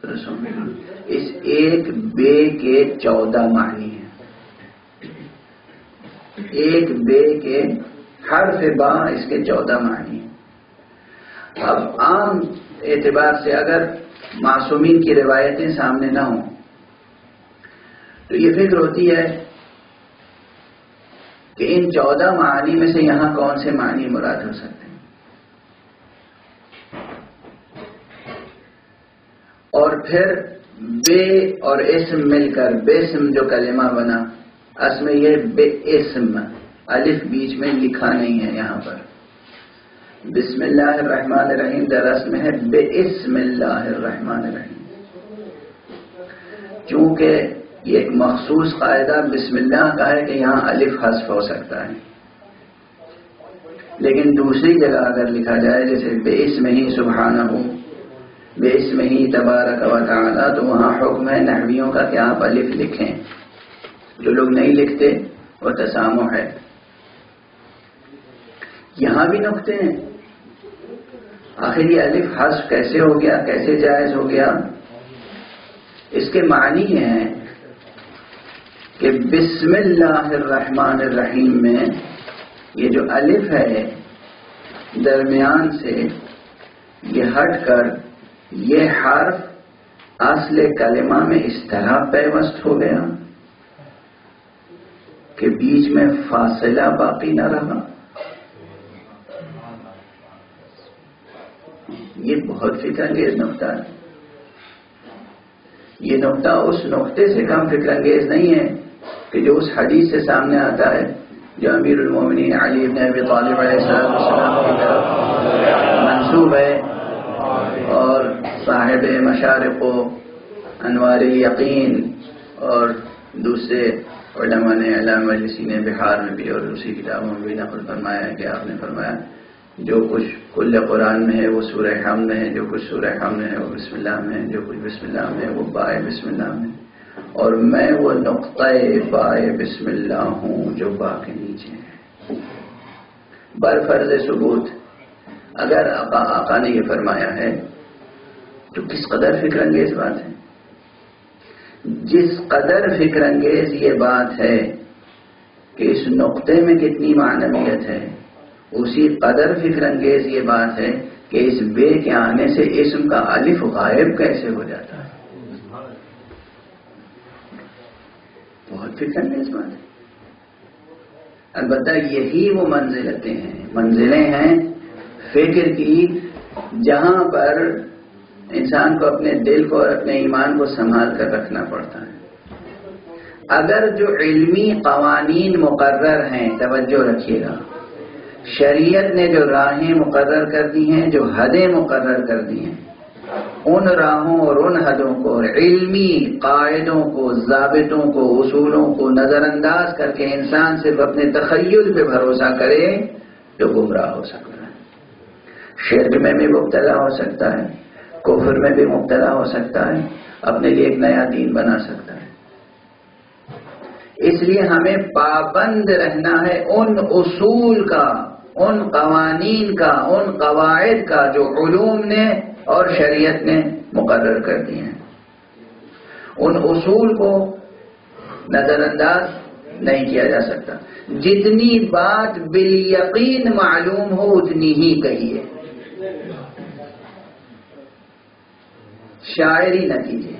اس ایک بے کے 14 معنی ہیں. ایک بے کے حرف با اس کے 14 معنی ہیں. اب عام اعتبار سے اگر معصومین کی روایتیں سامنے نہ ہوں تو یہ فکر ہوتی ہے کہ ان 14 معانی میں سے یہاں کون سے معنی مراد ہو سکتے ہیں. اور پھر بے اور اسم مل کر بسم جو کلمہ بنا، اصل میں یہ بے اسم، الف بیچ میں لکھا نہیں ہے یہاں پر. بسم اللہ الرحمن الرحیم درست میں ہے بے اسم اللہ الرحمن الرحیم. چونکہ یہ ایک مخصوص قاعدہ بسم اللہ کا ہے کہ یہاں الف حذف ہو سکتا ہے، لیکن دوسری جگہ اگر لکھا جائے جیسے بے اسم ہی سبحانہ بے اسم ہی تبارک و تعالی، تو وہاں حکم ہے نحویوں کا کہ آپ الف لکھیں. جو لوگ نہیں لکھتے وہ تسامح ہے. یہاں بھی نقطے ہیں. آخر یہ الف حذف کیسے ہو گیا، کیسے جائز ہو گیا؟ اس کے معنی ہیں کہ بسم اللہ الرحمن الرحیم میں یہ جو الف ہے درمیان سے یہ ہٹ کر یہ حرف اصل کلمہ میں اس طرح پیوست ہو گیا کہ بیچ میں فاصلہ باقی نہ رہا. یہ بہت فکر انگیز نقطہ ہے. یہ نقطہ اس نقطے سے کم فکر انگیز نہیں ہے کہ جو اس حدیث سے سامنے آتا ہے جو امیر المومنین علی بن ابی طالب علیہ السلام کی طرف منسوب ہے اور صاحب مشارق و انوار یقین اور دوسرے علماء نے علامہ مجلسی نے بہار میں بھی اور دوسری کتابوں میں بھی نقل فرمایا ہے کہ آپ نے فرمایا جو کچھ کل قرآن میں ہے وہ سورہ حمد میں ہے، جو کچھ سورہ حمد میں ہے وہ بسم اللہ میں ہے، جو کچھ بسم اللہ میں ہے وہ بائے بسم اللہ میں ہے، اور میں وہ نقطۂ بائے بسم اللہ ہوں جو با کے نیچے ہے. برفرض ثبوت اگر آقا نے یہ فرمایا ہے تو کس قدر فکر انگیز بات ہے. جس قدر فکر انگیز یہ بات ہے کہ اس نقطے میں کتنی معنویت ہے، اسی قدر فکر انگیز یہ بات ہے کہ اس بے کے آنے سے اسم کا الف غائب کیسے ہو جاتا ہے. بہت فکر انگیز بات ہے. البتہ یہی وہ منزلیں ہیں فکر کی جہاں پر انسان کو اپنے دل کو اور اپنے ایمان کو سنبھال کر رکھنا پڑتا ہے. اگر جو علمی قوانین مقرر ہیں، توجہ رکھیے گا، شریعت نے جو راہیں مقرر کر دی ہیں، جو حدیں مقرر کر دی ہیں، ان راہوں اور ان حدوں کو، علمی قاعدوں کو، ضابطوں کو، اصولوں کو نظر انداز کر کے انسان صرف اپنے تخیل پہ بھروسہ کرے تو گمراہ ہو سکتا ہے. شرک میں بھی مبتلا ہو سکتا ہے، کفر میں بھی مبتلا ہو سکتا ہے، اپنے لیے ایک نیا دین بنا سکتا ہے. اس لیے ہمیں پابند رہنا ہے ان اصول کا، ان قوانین کا، ان قواعد کا جو علوم نے اور شریعت نے مقرر کر دی ہیں. ان اصول کو نظر انداز نہیں کیا جا سکتا. جتنی بات بالیقین معلوم ہو اتنی ہی کہیے. شاعری نتیجے،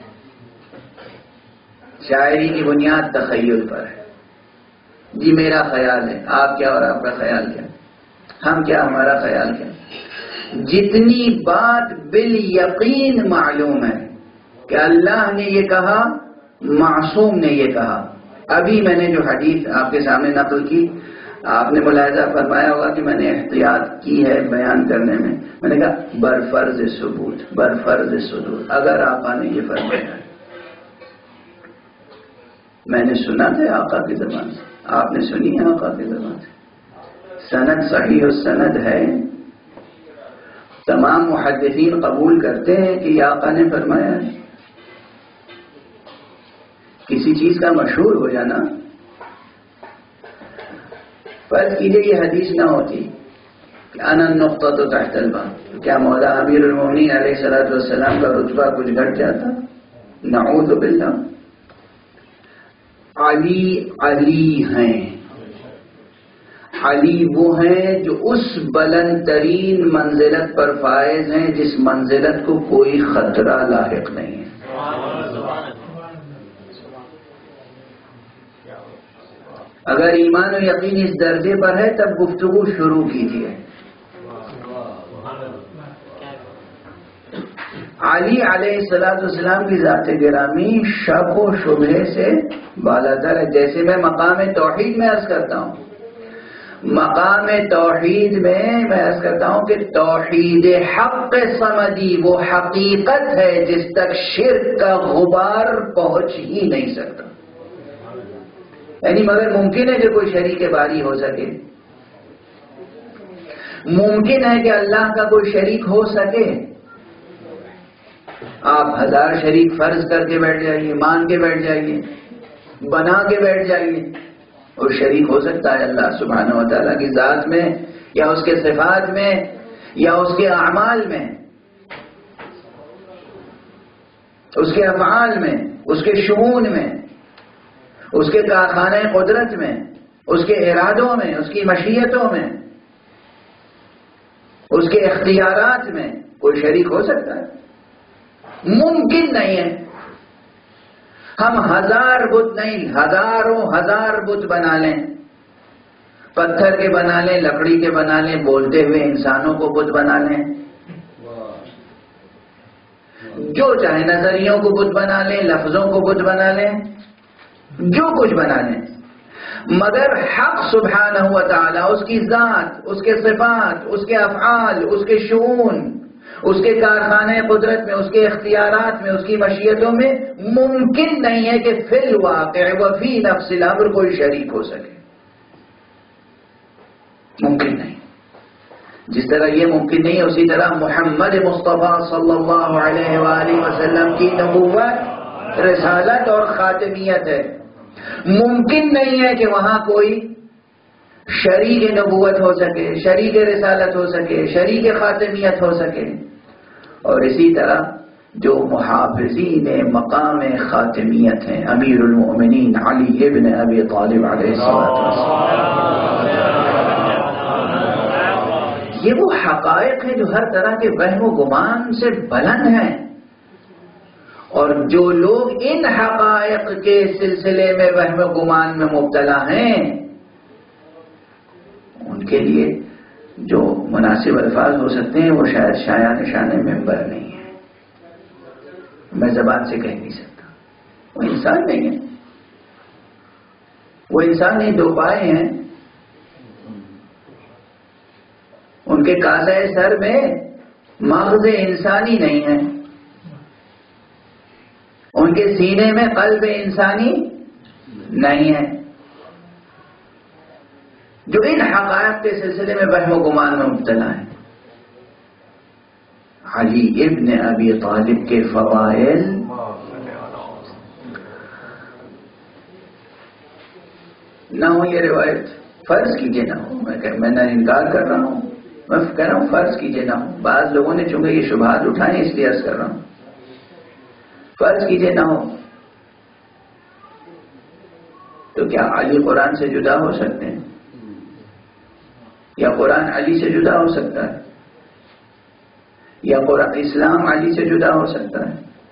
شاعری کی بنیاد تخیل پر ہے. جی میرا خیال ہے، آپ کیا اور آپ کا خیال کیا، ہم کیا ہمارا خیال کیا. جتنی بات بالیقین معلوم ہے کہ اللہ نے یہ کہا، معصوم نے یہ کہا. ابھی میں نے جو حدیث آپ کے سامنے نقل کی، آپ نے ملاحظہ فرمایا ہوگا کہ میں نے احتیاط کی ہے بیان کرنے میں. میں نے کہا برفرض ثبوت، برفرض صدور. اگر آقا نے یہ فرمایا ہے، میں نے سنا تھا آقا کی زبان سے، آپ نے سنی ہے آقا کی زبان سے، سند صحیح السند ہے. تمام محدثین قبول کرتے ہیں کہ یہ آقا نے فرمایا ہے. کسی چیز کا مشہور ہو جانا، فرض کیجئے یہ حدیث نہ ہوتی، کہ انا النقطۃ تحت الباب، کیا مولا امیر المومنین علیہ الصلوۃ والسلام کا رتبہ کچھ گھٹ جاتا؟ نعوذ باللہ۔ علی علی ہیں، علی وہ ہیں جو اس بلند ترین منزلت پر فائز ہیں جس منزلت کو کوئی خطرہ لاحق نہیں ہے۔ اگر ایمان و یقین اس درجے پر ہے تب گفتگو شروع کیجیے۔ علی علیہ الصلوۃ والسلام کی ذات گرامی شک و شبہے سے بالاتر ہے۔ جیسے میں مقام توحید میں عرض کرتا ہوں، مقام توحید میں عرض کرتا ہوں کہ توحید حق صمدی وہ حقیقت ہے جس تک شرک کا غبار پہنچ ہی نہیں سکتا۔ یعنی مگر ممکن ہے کہ کوئی شریک باری ہو سکے، ممکن ہے کہ اللہ کا کوئی شریک ہو سکے۔ آپ 1000 شریک فرض کر کے بیٹھ جائیے، مان کے بیٹھ جائیے، بنا کے بیٹھ جائیے، اور شریک ہو سکتا ہے اللہ سبحانہ و تعالیٰ کی ذات میں یا اس کے صفات میں یا اس کے اعمال میں، اس کے افعال میں، اس کے شؤون میں، اس کے کارخانہ قدرت میں، اس کے ارادوں میں، اس کی مشیتوں میں، اس کے اختیارات میں کوئی شریک ہو سکتا ہے؟ ممکن نہیں ہے۔ ہم 1000 بت نہیں، ہزاروں ہزار بت بنا لیں، پتھر کے بنا لیں، لکڑی کے بنا لیں، بولتے ہوئے انسانوں کو بت بنا لیں، جو چاہے نظریوں کو بت بنا لیں، لفظوں کو بت بنا لیں، جو کچھ بنا لیں، مگر حق سبحانہ و تعالی، اس کی ذات، اس کے صفات، اس کے افعال، اس کے شؤون، اس کے کارخانہ قدرت میں، اس کے اختیارات میں، اس کی مشیتوں میں ممکن نہیں ہے کہ فی الواقع و فی نفس الامر کوئی شریک ہو سکے۔ ممکن نہیں۔ جس طرح یہ ممکن نہیں ہے، اسی طرح محمد مصطفیٰ صلی اللہ علیہ وآلہ وسلم کی نبوت، رسالت اور خاتمیت ہے۔ ممکن نہیں ہے کہ وہاں کوئی شریک نبوت ہو سکے، شریک رسالت ہو سکے، شریک خاتمیت ہو سکے۔ اور اسی طرح جو محافظین مقام خاتمیت ہیں، امیر المؤمنین علی ابن ابی طالب علیہ السلام، یہ وہ حقائق ہیں جو ہر طرح کے وہم و گمان سے بلند ہیں، اور جو لوگ ان حقائق کے سلسلے میں وہم و گمان میں مبتلا ہیں، ان کے لیے جو مناسب الفاظ ہو سکتے ہیں وہ شاید شایع نشان ممبر نہیں ہے۔ میں زبان سے کہہ نہیں سکتا، وہ انسان نہیں ہے، وہ انسان نہیں، دو پائے ہیں، ان کے کالے سر میں مغز انسانی نہیں ہے، ان کے سینے میں قلب انسانی نہیں ہے، جو ان حقائق کے سلسلے میں وہم و گمان میں مبتلا ہے۔ علی ابن ابی طالب کے فضائل نہ ہو، یہ روایت فرض کیجئے نہ ہو، میں نہ انکار کر رہا ہوں، میں کہہ رہا ہوں فرض کیجئے نہ ہو۔ بعض لوگوں نے چونکہ یہ شبہات اٹھائے اس لیے عرض کر رہا ہوں، فرض کیجئے نہ ہو، تو کیا علی قرآن سے جدا ہو سکتے ہیں؟ یا قرآن علی سے جدا ہو سکتا ہے؟ یا قرآن اسلام علی سے جدا ہو سکتا ہے؟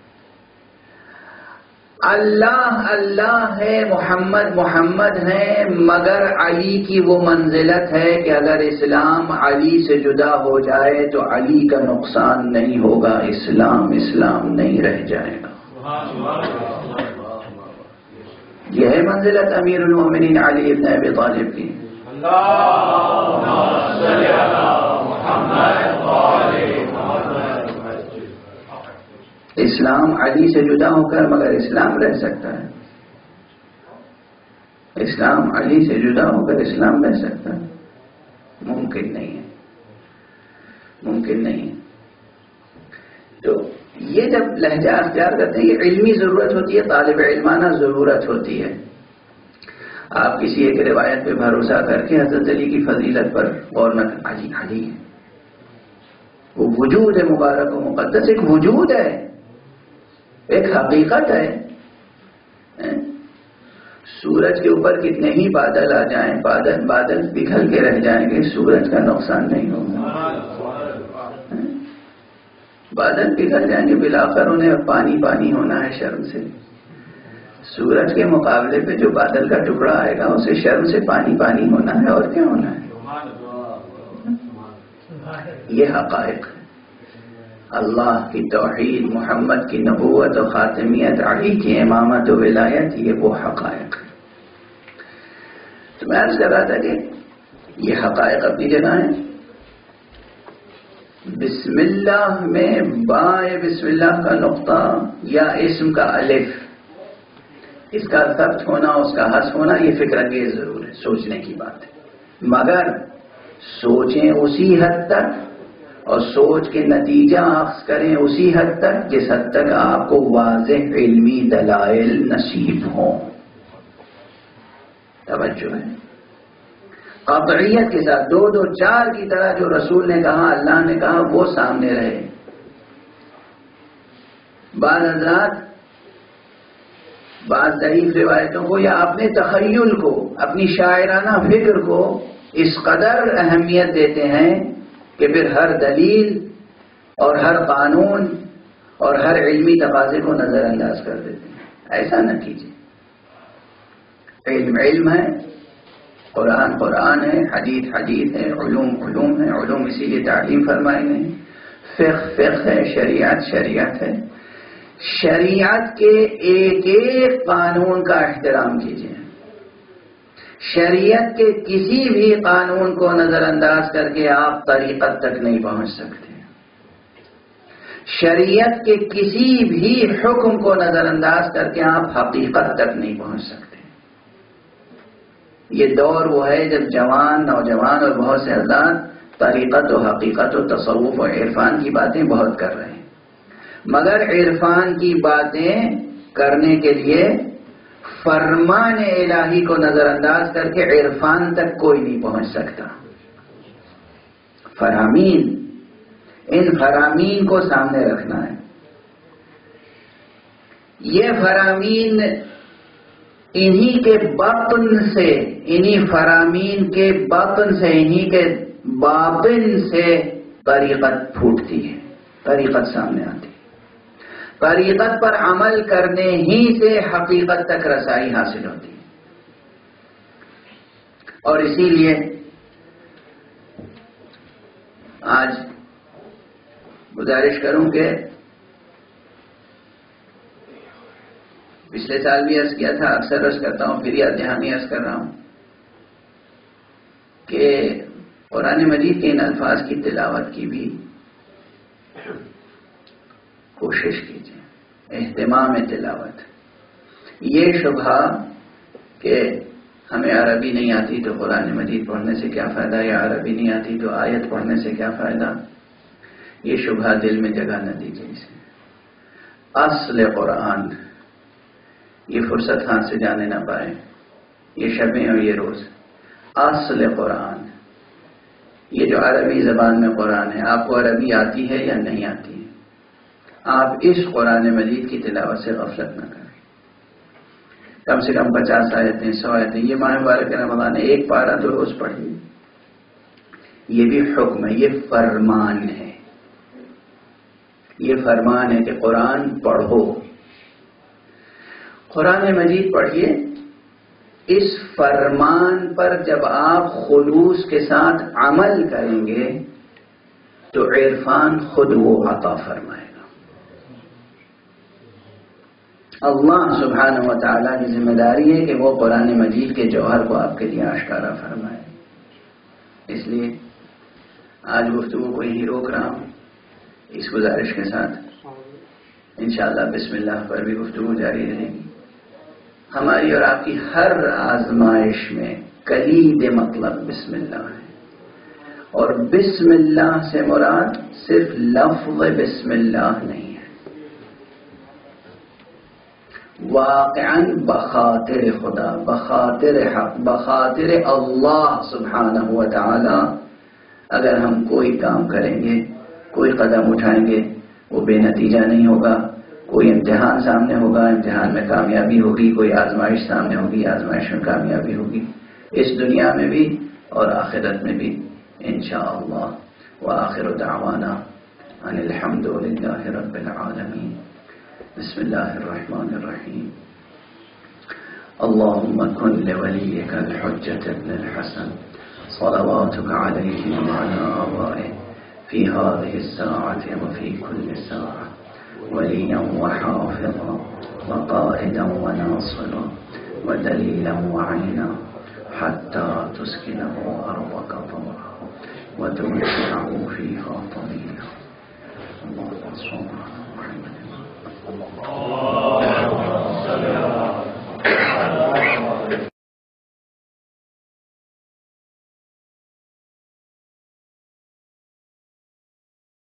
اللہ اللہ ہے، محمد محمد ہے، مگر علی کی وہ منزلت ہے کہ اگر اسلام علی سے جدا ہو جائے تو علی کا نقصان نہیں ہوگا، اسلام اسلام نہیں رہ جائے گا۔ یہ ہے منزلت امیر المومنین علی ابن ابی طالب کی۔ اسلام علی سے جدا ہو کر مگر اسلام رہ سکتا ہے، اسلام علی سے جدا ہو کر اسلام رہ سکتا ہے؟ ممکن نہیں ہے، ممکن نہیں ہے۔ تو یہ جب لہجہ اختیار کرتے ہیں، یہ علمی ضرورت ہوتی ہے، طالب علمانہ ضرورت ہوتی ہے۔ آپ کسی ایک روایت پہ بھروسہ کر کے حضرت علی کی فضیلت پر غور نہ کریں. علی ہے، وہ وجود ہے مبارک و مقدس، ایک وجود ہے، ایک حقیقت ہے. سورج کے اوپر کتنے ہی بادل آ جائیں، بادل پگھل کے رہ جائیں گے، سورج کا نقصان نہیں ہوگا. بادل پگھل جائیں گے، بلاخر انہیں پانی ہونا ہے شرم سے. سورج کے مقابلے پہ جو بادل کا ٹکڑا آئے گا اسے شرم سے پانی ہونا ہے، اور کیا ہونا ہے. یہ حقائق ہے. اللہ کی توحید، محمد کی نبوت و خاتمیت، علی کی امامت و ولایت، یہ وہ حقائق ہے. تو میں عرض کر رہا تھا کہ یہ حقائق اپنی جگہ ہیں. بسم اللہ میں بائے بسم اللہ کا نقطہ یا اسم کا الف، اس کا ثبت ہونا، اس کا حذف ہونا، یہ فکر انگیز ضرور ہے، سوچنے کی بات ہے. مگر سوچیں اسی حد تک اور سوچ کے نتیجہ اخذ کریں اسی حد تک جس حد تک آپ کو واضح علمی دلائل نصیب ہوں. توجہ ہے. قطعیت کے ساتھ 2 2 4 کی طرح جو رسول نے کہا، اللہ نے کہا، وہ سامنے رہے. بعض حضرات بعض ضعیف روایتوں کو یا اپنے تخیل کو، اپنی شاعرانہ فکر کو اس قدر اہمیت دیتے ہیں کہ پھر ہر دلیل اور ہر قانون اور ہر علمی تقاضے کو نظر انداز کر دیتے ہیں. ایسا نہ کیجیے. علم علم ہے، قرآن قرآن ہے، حدیث حدیث ہے، علوم علوم ہے. علوم اسی لیے تعلیم فرمائے گئے. فقہ فقہ ہے، شریعت شریعت ہے. شریعت کے ایک ایک قانون کا احترام کیجیے. شریعت کے کسی بھی قانون کو نظر انداز کر کے آپ طریقت تک نہیں پہنچ سکتے. شریعت کے کسی بھی حکم کو نظر انداز کر کے آپ حقیقت تک نہیں پہنچ سکتے. یہ دور وہ ہے جب جوان، نوجوان اور بہت سے حضرات طریقت و حقیقت و تصوف و عرفان کی باتیں بہت کر رہے ہیں، مگر عرفان کی باتیں کرنے کے لیے فرمان الہی کو نظر انداز کر کے عرفان تک کوئی نہیں پہنچ سکتا. فرامین، ان فرامین کو سامنے رکھنا ہے. یہ فرامین انہی کے باطن سے، انہی فرامین کے باطن سے، انہی کے باطن سے طریقت پھوٹتی ہے، طریقت سامنے آتی ہے. طریقت پر عمل کرنے ہی سے حقیقت تک رسائی حاصل ہوتی ہے. اور اسی لیے آج گزارش کروں کہ پچھلے سال بھی عرض کیا تھا، اکثر عرض کرتا ہوں، پھر یاد دہانی عرض کر رہا ہوں کہ قرآن مجید کے ان الفاظ کی تلاوت کی بھی کوشش کیجیے، اہتمام تلاوت. یہ شبہ کہ ہمیں عربی نہیں آتی تو قرآن مجید پڑھنے سے کیا فائدہ، یا عربی نہیں آتی تو آیت پڑھنے سے کیا فائدہ، یہ شبہ دل میں جگہ نہ دیجیے. اسے اصل قرآن یہ فرصت ہاتھ سے جانے نہ پائے، یہ شبیں اور یہ روز. اصل قرآن، یہ جو عربی زبان میں قرآن ہے، آپ کو عربی آتی ہے یا نہیں آتی ہے، آپ اس قرآن مجید کی تلاوت سے غفلت نہ کریں. کم سے کم 50 آیتیں، 100 آیتیں. یہ ماہ مبارک رمضان ہے، ایک پارہ تو روز پڑھیے. یہ بھی حکم ہے، یہ فرمان ہے. یہ فرمان ہے کہ قرآن پڑھو، قرآن مجید پڑھیے. اس فرمان پر جب آپ خلوص کے ساتھ عمل کریں گے تو عرفان خود وہ عطا فرمائے گا. اللہ سبحانہ و تعالیٰ کی ذمہ داری ہے کہ وہ قرآن مجید کے جوہر کو آپ کے لیے آشکارا فرمائے. اس لیے آج گفتگو کو یہی روک رہا ہوں، اس گزارش کے ساتھ انشاءاللہ بسم اللہ پر بھی گفتگو جاری رہے گی. ہماری اور آپ کی ہر آزمائش میں کلید مطلب بسم اللہ ہے، اور بسم اللہ سے مراد صرف لفظ بسم اللہ نہیں ہے. واقعاً بخاطر خدا، بخاطر حق، بخاطر اللہ سبحانہ و تعالی اگر ہم کوئی کام کریں گے، کوئی قدم اٹھائیں گے، وہ بے نتیجہ نہیں ہوگا. کوئی امتحان سامنے ہوگا، امتحان میں کامیابی ہوگی، کوئی آزمائش سامنے ہوگی، آزمائش میں کامیابی ہوگی، اس دنیا میں بھی اور آخرت میں بھی انشاءاللہ. وآخر دعوانا ان الحمد للہ رب العالمین. بسم اللہ الرحمن الرحیم. اللهم كن لوليك الحجة ابن الحسن صلواتك عليه وعلى آبائه في هذه الساعة وفي كل ساعة وليا وحافظا وقائدا وناصرا ودليلا وعينا حتى تسكنه أرضك طوعا وتمتعه فيها طويلا. اللهم صل على محمد.